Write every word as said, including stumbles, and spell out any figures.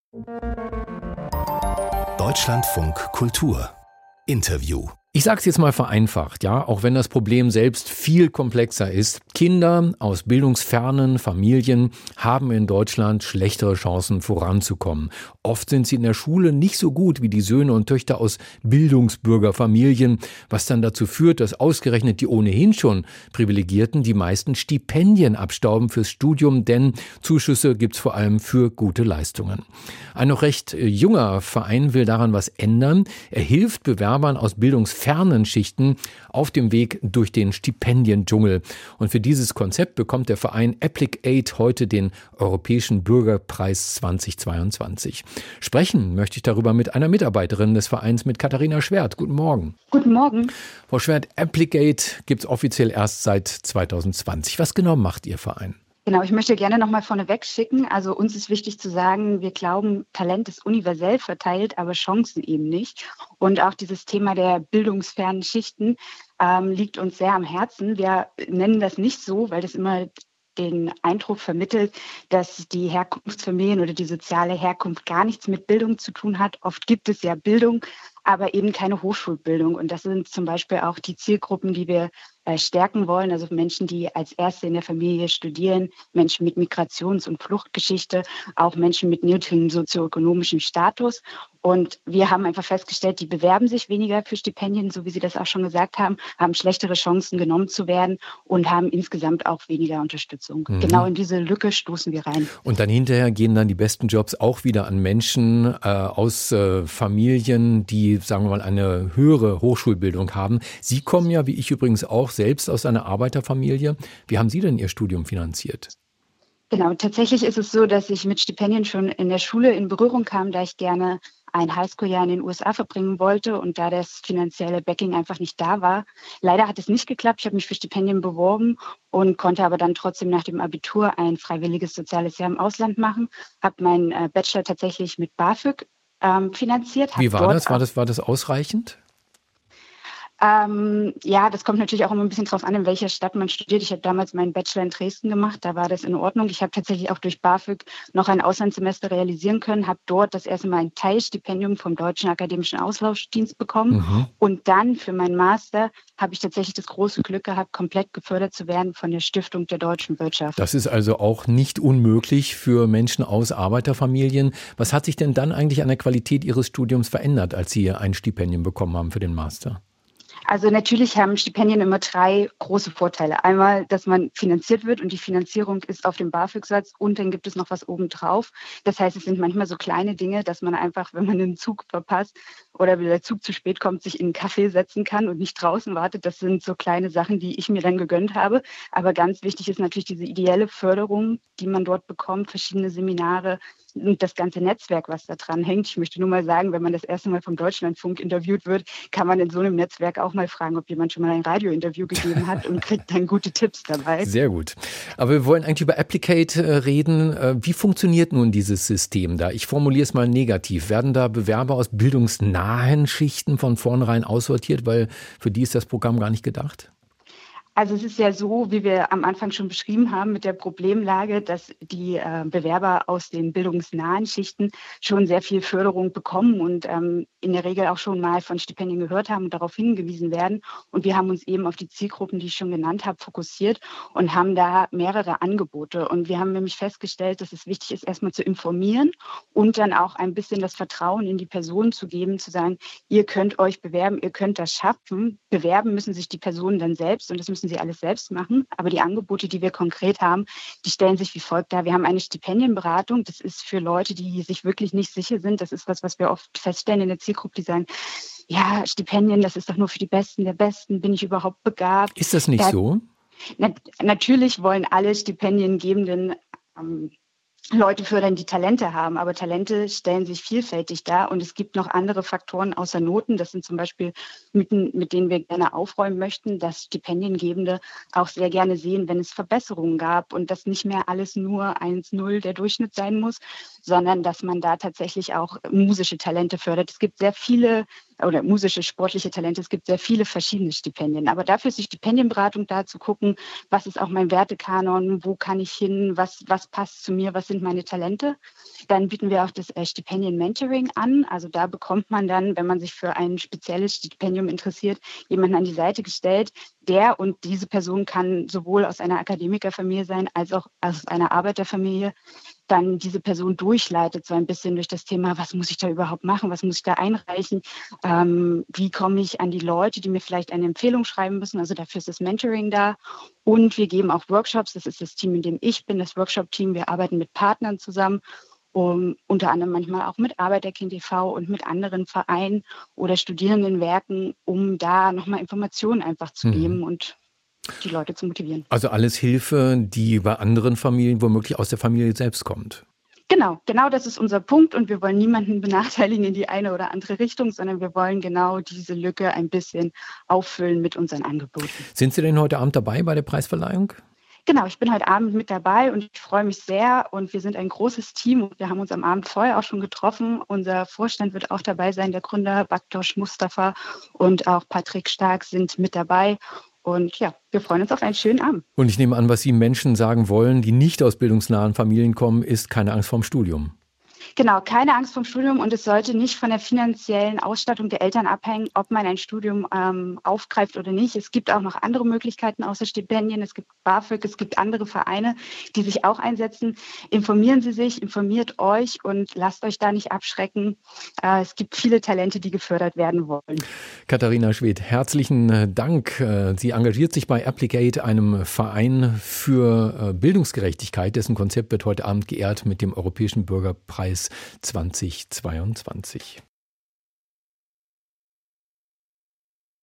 Deutschlandfunk Kultur Interview. Ich sage es jetzt mal vereinfacht, ja, auch wenn das Problem selbst viel komplexer ist. Kinder aus bildungsfernen Familien haben in Deutschland schlechtere Chancen voranzukommen. Oft sind sie in der Schule nicht so gut wie die Söhne und Töchter aus Bildungsbürgerfamilien, was dann dazu führt, dass ausgerechnet die ohnehin schon Privilegierten die meisten Stipendien abstauben fürs Studium, denn Zuschüsse gibt's vor allem für gute Leistungen. Ein noch recht junger Verein will daran was ändern. Er hilft Bewerbern aus bildungsfernen fernen Schichten auf dem Weg durch den Stipendiendschungel. Und für dieses Konzept bekommt der Verein Applicate heute den Europäischen Bürgerpreis zweitausendzweiundzwanzig. Sprechen möchte ich darüber mit einer Mitarbeiterin des Vereins, mit Katharina Schwert. Guten Morgen. Guten Morgen. Frau Schwert, Applicate gibt es offiziell erst seit zweitausendzwanzig. Was genau macht Ihr Verein? Genau, ich möchte gerne nochmal vorneweg schicken. Also uns ist wichtig zu sagen, wir glauben, Talent ist universell verteilt, aber Chancen eben nicht. Und auch dieses Thema der bildungsfernen Schichten ähm, liegt uns sehr am Herzen. Wir nennen das nicht so, weil das immer den Eindruck vermittelt, dass die Herkunftsfamilien oder die soziale Herkunft gar nichts mit Bildung zu tun hat. Oft gibt es ja Bildung, aber eben keine Hochschulbildung. Und das sind zum Beispiel auch die Zielgruppen, die wir äh, stärken wollen. Also Menschen, die als Erste in der Familie studieren, Menschen mit Migrations- und Fluchtgeschichte, auch Menschen mit niedrigem sozioökonomischem Status. Und wir haben einfach festgestellt, die bewerben sich weniger für Stipendien, so wie Sie das auch schon gesagt haben, haben schlechtere Chancen genommen zu werden und haben insgesamt auch weniger Unterstützung. Mhm. Genau in diese Lücke stoßen wir rein. Und dann hinterher gehen dann die besten Jobs auch wieder an Menschen äh, aus äh, Familien, die, sagen wir mal, eine höhere Hochschulbildung haben. Sie kommen ja, wie ich übrigens auch, selbst aus einer Arbeiterfamilie. Wie haben Sie denn Ihr Studium finanziert? Genau, tatsächlich ist es so, dass ich mit Stipendien schon in der Schule in Berührung kam, da ich gerne ein Highschool-Jahr in den U S A verbringen wollte und da das finanzielle Backing einfach nicht da war. Leider hat es nicht geklappt. Ich habe mich für Stipendien beworben und konnte aber dann trotzdem nach dem Abitur ein freiwilliges soziales Jahr im Ausland machen. Habe meinen äh, Bachelor tatsächlich mit BAföG ähm, finanziert. Wie war das? War das? War das ausreichend? Ähm, ja, das kommt natürlich auch immer ein bisschen drauf an, in welcher Stadt man studiert. Ich habe damals meinen Bachelor in Dresden gemacht, da war das in Ordnung. Ich habe tatsächlich auch durch BAföG noch ein Auslandssemester realisieren können, habe dort das erste Mal ein Teilstipendium vom Deutschen Akademischen Austauschdienst bekommen. Mhm. Und dann für meinen Master habe ich tatsächlich das große Glück gehabt, komplett gefördert zu werden von der Stiftung der deutschen Wirtschaft. Das ist also auch nicht unmöglich für Menschen aus Arbeiterfamilien. Was hat sich denn dann eigentlich an der Qualität Ihres Studiums verändert, als Sie ein Stipendium bekommen haben für den Master? Also natürlich haben Stipendien immer drei große Vorteile. Einmal, dass man finanziert wird und die Finanzierung ist auf dem BAföG-Satz und dann gibt es noch was obendrauf. Das heißt, es sind manchmal so kleine Dinge, dass man einfach, wenn man einen Zug verpasst oder wenn der Zug zu spät kommt, sich in einen Café setzen kann und nicht draußen wartet. Das sind so kleine Sachen, die ich mir dann gegönnt habe. Aber ganz wichtig ist natürlich diese ideelle Förderung, die man dort bekommt, verschiedene Seminare und das ganze Netzwerk, was da dran hängt. Ich möchte nur mal sagen, wenn man das erste Mal vom Deutschlandfunk interviewt wird, kann man in so einem Netzwerk auch mal fragen, ob jemand schon mal ein Radiointerview gegeben hat und kriegt dann gute Tipps dabei. Sehr gut. Aber wir wollen eigentlich über Applicate reden. Wie funktioniert nun dieses System da? Ich formuliere es mal negativ. Werden da Bewerber aus bildungsnahen Schichten von vornherein aussortiert, weil für die ist das Programm gar nicht gedacht? Also es ist ja so, wie wir am Anfang schon beschrieben haben, mit der Problemlage, dass die äh, Bewerber aus den bildungsnahen Schichten schon sehr viel Förderung bekommen und ähm, in der Regel auch schon mal von Stipendien gehört haben und darauf hingewiesen werden. Und wir haben uns eben auf die Zielgruppen, die ich schon genannt habe, fokussiert und haben da mehrere Angebote. Und wir haben nämlich festgestellt, dass es wichtig ist, erstmal zu informieren und dann auch ein bisschen das Vertrauen in die Person zu geben, zu sagen, ihr könnt euch bewerben, ihr könnt das schaffen. Bewerben müssen sich die Personen dann selbst und das müssen sie alles selbst machen. Aber die Angebote, die wir konkret haben, die stellen sich wie folgt dar. Wir haben eine Stipendienberatung. Das ist für Leute, die sich wirklich nicht sicher sind. Das ist was, was wir oft feststellen in der Zielgruppe, die sagen, ja, Stipendien, das ist doch nur für die Besten der Besten. Bin ich überhaupt begabt? Ist das nicht da, so? Na, natürlich wollen alle Stipendiengebenden ähm, Leute fördern, die Talente haben, aber Talente stellen sich vielfältig dar und es gibt noch andere Faktoren außer Noten. Das sind zum Beispiel Mythen, mit denen wir gerne aufräumen möchten, dass Stipendiengebende auch sehr gerne sehen, wenn es Verbesserungen gab und dass nicht mehr alles nur eins null der Durchschnitt sein muss, sondern dass man da tatsächlich auch musische Talente fördert. Es gibt sehr viele oder musische, sportliche Talente. Es gibt sehr viele verschiedene Stipendien. Aber dafür ist die Stipendienberatung da, zu gucken, was ist auch mein Wertekanon, wo kann ich hin, was, was passt zu mir, was sind meine Talente. Dann bieten wir auch das äh, Stipendien-Mentoring an. Also da bekommt man dann, wenn man sich für ein spezielles Stipendium interessiert, jemanden an die Seite gestellt, der und diese Person kann sowohl aus einer Akademikerfamilie sein, als auch aus einer Arbeiterfamilie, dann diese Person durchleitet, so ein bisschen durch das Thema, was muss ich da überhaupt machen, was muss ich da einreichen, ähm, wie komme ich an die Leute, die mir vielleicht eine Empfehlung schreiben müssen. Also dafür ist das Mentoring da. Und wir geben auch Workshops, das ist das Team, in dem ich bin, das Workshop-Team. Wir arbeiten mit Partnern zusammen, um, unter anderem manchmal auch mit Arbeiterkind e V und mit anderen Vereinen oder Studierendenwerken, um da nochmal Informationen einfach zu mhm. geben und die Leute zu motivieren. Also alles Hilfe, die bei anderen Familien womöglich aus der Familie selbst kommt. Genau, genau das ist unser Punkt und wir wollen niemanden benachteiligen in die eine oder andere Richtung, sondern wir wollen genau diese Lücke ein bisschen auffüllen mit unseren Angeboten. Sind Sie denn heute Abend dabei bei der Preisverleihung? Genau, ich bin heute Abend mit dabei und ich freue mich sehr und wir sind ein großes Team und wir haben uns am Abend vorher auch schon getroffen. Unser Vorstand wird auch dabei sein, der Gründer Baktosh Mustafa und auch Patrick Stark sind mit dabei. Und ja, wir freuen uns auf einen schönen Abend. Und ich nehme an, was Sie Menschen sagen wollen, die nicht aus bildungsnahen Familien kommen, ist keine Angst vorm Studium. Genau, keine Angst vom Studium und es sollte nicht von der finanziellen Ausstattung der Eltern abhängen, ob man ein Studium ähm, aufgreift oder nicht. Es gibt auch noch andere Möglichkeiten außer Stipendien. Es gibt BAföG, es gibt andere Vereine, die sich auch einsetzen. Informieren Sie sich, informiert euch und lasst euch da nicht abschrecken. Äh, es gibt viele Talente, die gefördert werden wollen. Katharina Schwedt, herzlichen Dank. Sie engagiert sich bei Applicate, einem Verein für Bildungsgerechtigkeit. Dessen Konzept wird heute Abend geehrt mit dem Europäischen Bürgerpreis zweitausendzweiundzwanzig.